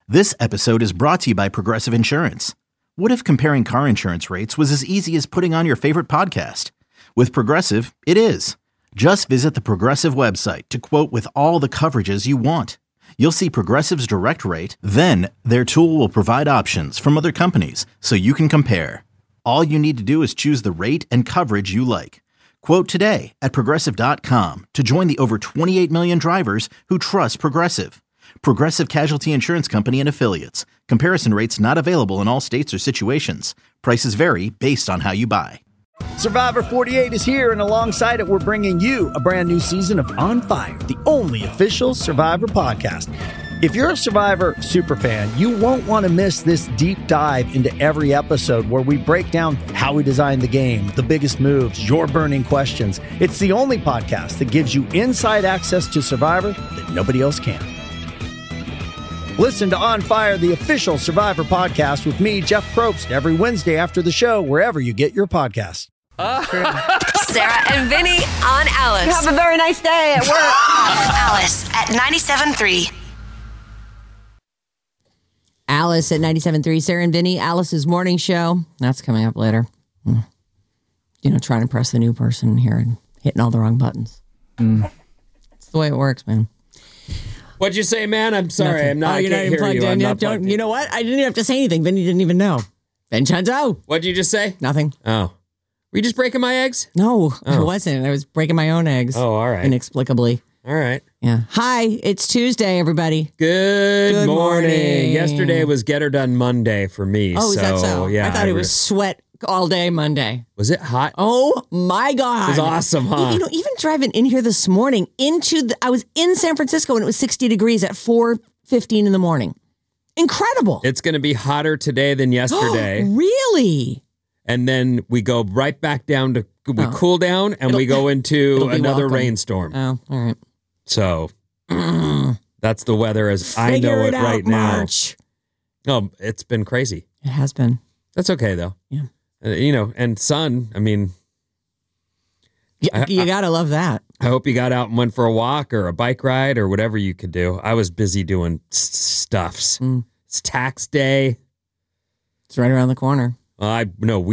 This episode is brought to you by Progressive Insurance. What if comparing car insurance rates was as easy as putting on your favorite podcast? With Progressive, it is. Just visit the Progressive website to quote with all the coverages you want. You'll see Progressive's direct rate, then their tool will provide options from other companies so you can compare. All you need to do is choose the rate and coverage you like. Quote today at Progressive.com to join the over 28 million drivers who trust Progressive. Progressive Casualty Insurance Company and Affiliates. Comparison rates not available in all states or situations. Prices vary based on how you buy. Survivor 48 is here, and alongside it, we're bringing you a brand new season of On Fire, the only official Survivor podcast. If you're a Survivor superfan, you won't want to miss this deep dive into every episode where we break down how we designed the game, the biggest moves, your burning questions. It's the only podcast that gives you inside access to Survivor that nobody else can. Listen to On Fire, the official Survivor podcast with me, Jeff Probst, every Wednesday after the show, wherever you get your podcasts. Sarah and Vinny on Alice. Have a very nice day at work. Alice at 97.3. Alice at 97.3. Sarah and Vinny, Alice's morning show. That's coming up later. You know, trying to impress the new person here and hitting all the wrong buttons. It's the way it works, man. What'd you say, man? I'm sorry. Nothing. I'm not. You're I not can't even hear plugged you. in I'm yet. not plugged in. You know what? I didn't even have to say anything. Vinny didn't even know. Vincenzo. What'd you just say? Nothing. Oh. Were you just breaking my eggs? No, I wasn't. I was breaking my own eggs. Oh, all right. Inexplicably. All right. Yeah. Hi, it's Tuesday, everybody. Good morning. morning. Yesterday was Get Her Done Monday for me. Oh, is that so? Yeah. I thought it was sweat all day Monday. Was it hot? Oh my God. It was awesome, huh? You know, even driving in here this morning I was in San Francisco and it was 60 degrees at 4:15 in the morning. Incredible. It's going to be hotter today than yesterday. Really? And then we go right back down to, we cool down and we go into another welcome. rainstorm. Oh, all right. So that's the weather as I know it right now. March. Oh, it's been crazy. It has been. That's okay though. Yeah. You know, and sun, I mean, You gotta love that. I hope you got out and went for a walk or a bike ride or whatever you could do. I was busy doing stuffs. It's tax day. It's right around the corner. Ours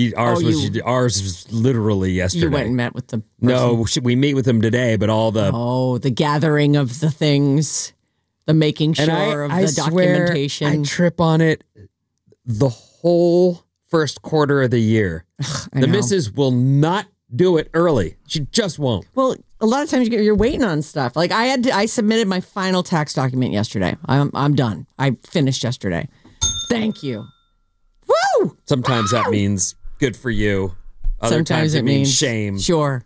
was literally yesterday. You went and met with the person. No, we meet with them today, but all the the gathering of the things, the making sure of the documentation. I trip on it the whole first quarter of the year. The missus will not do it early. She just won't. Well, a lot of times you're waiting on stuff. Like I submitted my final tax document yesterday. I'm done. I finished yesterday. Thank you. Woo! Sometimes that means good for you. Other times it means shame. Sure.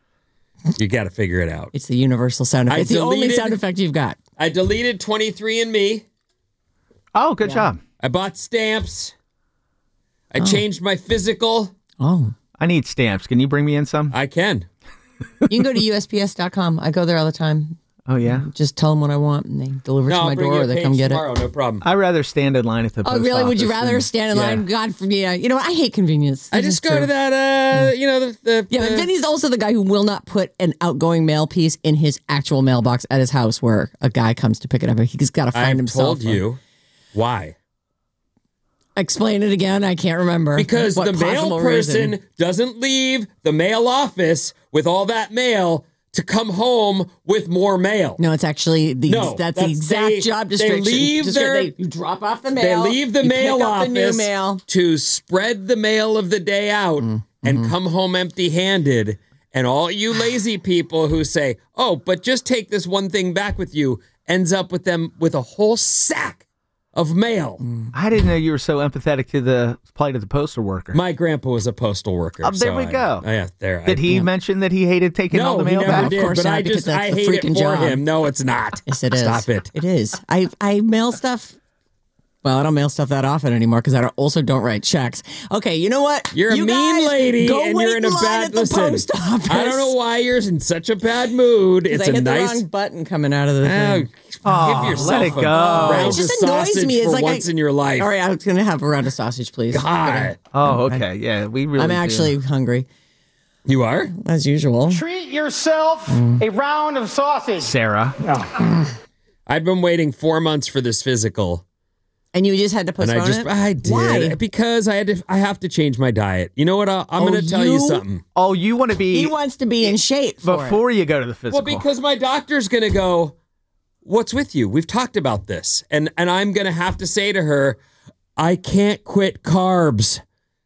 You got to figure it out. It's the universal sound effect. It's the only sound effect you've got. I deleted 23andMe. Oh, good job. I bought stamps. I changed my physical. Oh. I need stamps. Can you bring me in some? I can. You can go to USPS.com. I go there all the time. Oh, yeah? Just tell them what I want and they deliver to my door or they come get tomorrow, it. No problem. I'd rather stand in line at the post Oh, really? Would you office rather stand in line? God forbid. You know what? I hate convenience. I just go to that, Yeah, but Vinny's also the guy who will not put an outgoing mail piece in his actual mailbox at his house where a guy comes to pick it up. He's got to find himself. I've told you. Why? Explain it again. I can't remember. Because the mail person doesn't leave the mail office with all that mail to come home with more mail. No, it's actually that's the exact job description. You drop off the mail. They leave the mail office the new mail. to spread the mail of the day out and come home empty-handed. And all you lazy people who say, "Oh, but just take this one thing back with you," ends up with them with a whole sack of mail. I didn't know you were so empathetic to the plight of the postal worker. My grandpa was a postal worker. Oh, there we go. Did he mention that he hated taking all the mail back? back? Did, of course but not, I hate it for him. No, it's not. Yes, it is. Stop it. It is. I mail stuff. Well, I don't mail stuff that often anymore because I also don't write checks. Okay, you know what? You're a mean lady, and you're in a bad post office. I don't know why you're in such a bad mood. It's I hit a nice the wrong button coming out of the thing. Give yourself let it go. round It just of annoys sausage me. It's for like once in your life. All right, I was going to have a round of sausage, please. God. Oh, okay. Yeah, we really I'm do. actually hungry, You are? as usual. Treat yourself a round of sausage. Sarah. I've been waiting 4 months for this physical. And you just had to postpone it? I did. Why? Because I have to change my diet. You know what? I'm going to tell you something. Oh, you want to be... He wants to be in shape for before you go to the physical. Well, because my doctor's going to go, what's with you? We've talked about this. And I'm going to have to say to her, I can't quit carbs.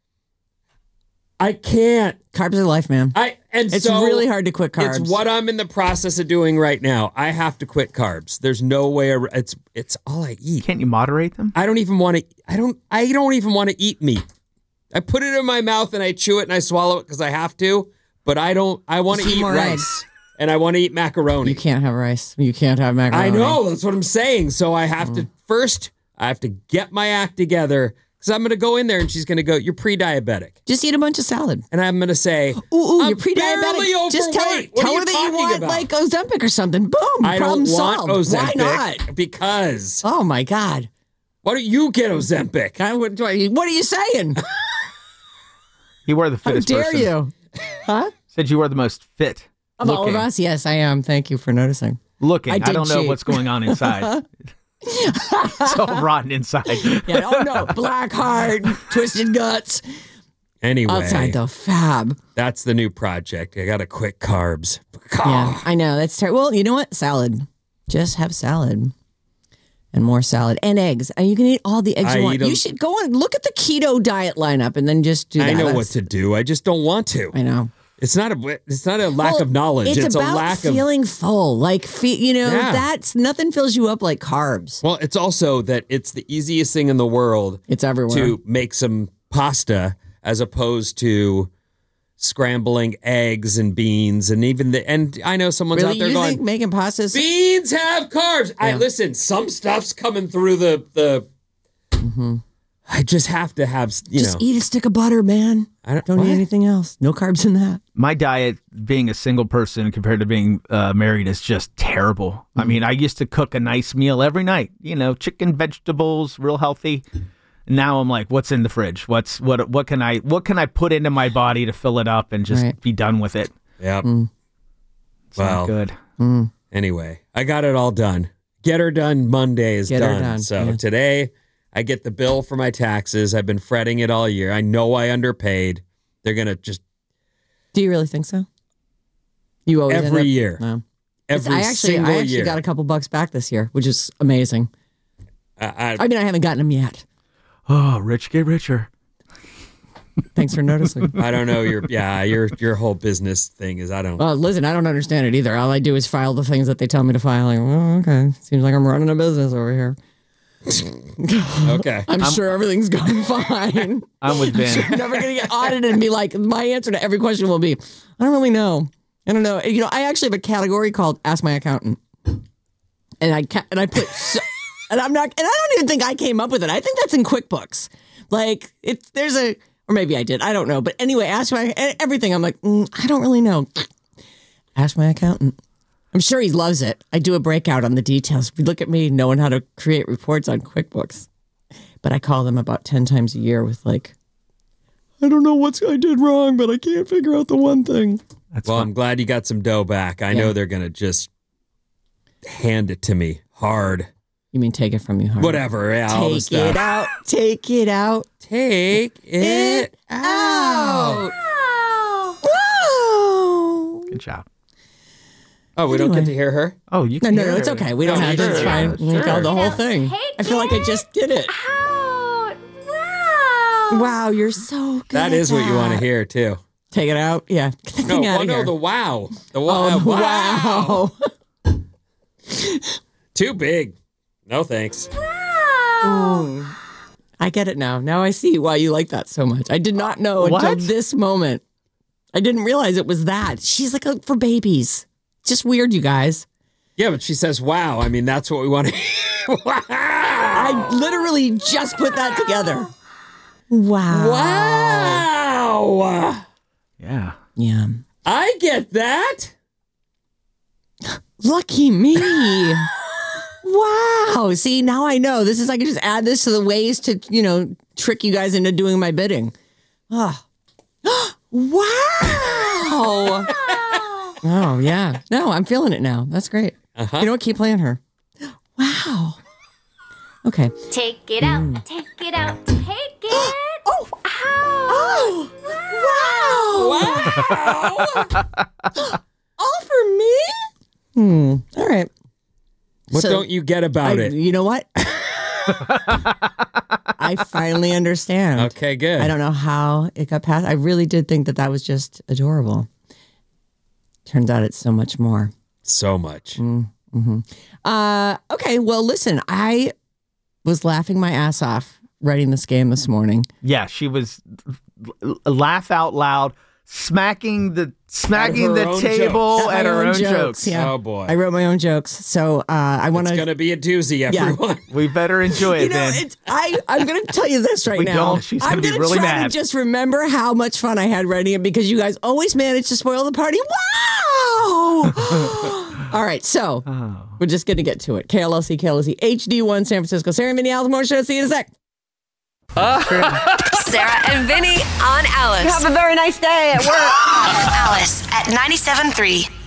I can't. Carbs are life, man. It's really hard to quit carbs. It's what I'm in the process of doing right now. I have to quit carbs. There's no way. It's all I eat. Can't you moderate them? I don't even want to. I don't even want to eat meat. I put it in my mouth and I chew it and I swallow it because I have to. But I don't. I want to eat rice and I want to eat macaroni. You can't have rice. You can't have macaroni. I know. That's what I'm saying. So I have to first. I have to get my act together. Because I'm going to go in there and she's going to go, you're pre-diabetic. Just eat a bunch of salad. And I'm going to say, you're pre-diabetic. Just tell her that you want like Ozempic or something. Boom, I problem don't want solved. Ozempic. Why not? Because. Oh my God. Why don't you get Ozempic? What are you saying? You were the fittest person. How dare you? Huh? Said you were the most fit. Of all of us? Yes, I am. Thank you for noticing. Looking. I don't know what's going on inside. It's all rotten inside. Yeah, oh no, black heart, twisted guts. Anyway, outside though, fab. That's the new project. I gotta quit carbs. Yeah, I know that's terrible. Well, you know what? Salad. Just have salad and more salad and eggs. And you can eat all the eggs you want. You should go and look at the keto diet lineup and then just do that. I know what to do. I just don't want to. I know. It's not a lack of knowledge. It's about a lack feeling full. Like, that's nothing fills you up like carbs. Well, it's also that it's the easiest thing in the world. It's everywhere. To make some pasta as opposed to scrambling eggs and beans and and I know someone's out there you going, think making pastas? Beans have carbs. Yeah. Listen, some stuff's coming through the. Mm-hmm. I just have to have, Just eat a stick of butter, man. Don't eat anything else. No carbs in that. My diet, being a single person compared to being married, is just terrible. Mm-hmm. I mean, I used to cook a nice meal every night. Chicken, vegetables, real healthy. Now I'm like, what's in the fridge? What can I put into my body to fill it up and just be done with it? Yep. It's not good. Anyway, I got it all done. Get her done Monday is done. So today I get the bill for my taxes. I've been fretting it all year. I know I underpaid. They're going to just... Do you really think so? You always every year. No. Every single year. I actually got a couple bucks back this year, which is amazing. I haven't gotten them yet. Oh, rich get richer. Thanks for noticing. I don't know your whole business thing is Well, listen, I don't understand it either. All I do is file the things that they tell me to file. Like, okay. Seems like I'm running a business over here. Okay. I'm sure everything's going fine. I'm with Ben. I'm never going to get audited and be like, my answer to every question will be, I don't really know. I don't know. I actually have a category called Ask My Accountant. And I put, and I don't even think I came up with it. I think that's in QuickBooks. Like, or maybe I did. I don't know. But anyway, everything. I'm like, I don't really know. Ask my accountant. I'm sure he loves it. I do a breakout on the details. Look at me knowing how to create reports on QuickBooks. But I call them about 10 times a year with like, I don't know what I did wrong, but I can't figure out the one thing. I'm glad you got some dough back. I know they're going to just hand it to me hard. You mean take it from you hard? Whatever. Yeah, all the stuff. Take it out. Take it out. Take it out. Whoa. Good job. Oh, we don't get to hear her? Oh, you can No, hear it's her. okay. We don't have to. It's fine. We got the whole thing. I feel like I just did it. Out. Wow. Wow, you're so good. That is what you want to hear, too. Take it out? Yeah. Get the thing out of here. The wow. The wow. Too big. No thanks. Wow. I get it now. Now I see why you like that so much. I did not know until this moment. I didn't realize it was that. She's like for babies. Just weird, you guys. Yeah, but she says, wow. I mean, that's what we want to hear. Wow. I literally just put that together. Wow. Wow. Yeah. Yeah. I get that. Lucky me. Wow. See, now I know. I can just add this to the ways to, trick you guys into doing my bidding. Oh. Wow. Oh, yeah. No, I'm feeling it now. That's great. You know what? Keep playing her. Wow. Okay. Take it out, take it out, take it. Oh! Ow! Wow! All for me? All right. What don't you get about it? You know what? I finally understand. Okay, good. I don't know how it got past. I really did think that was just adorable. Turns out it's so much more. So much. Okay, well, listen, I was laughing my ass off writing this game this morning. Yeah, she was laugh out loud, smacking the table at her own jokes. Yeah. Oh boy, I wrote my own jokes, so I want to. It's gonna be a doozy, everyone. Yeah. We better enjoy it. I'm going to tell you this right now. She's going to be really try mad. To just remember how much fun I had writing it because you guys always manage to spoil the party. Wow! All right, so we're just going to get to it. KLLC, HD1, San Francisco. Sarah and Vinny, Alice Morning Show. See you in a sec. Sarah and Vinny on Alice. Have a very nice day at work. Alice at 97.3.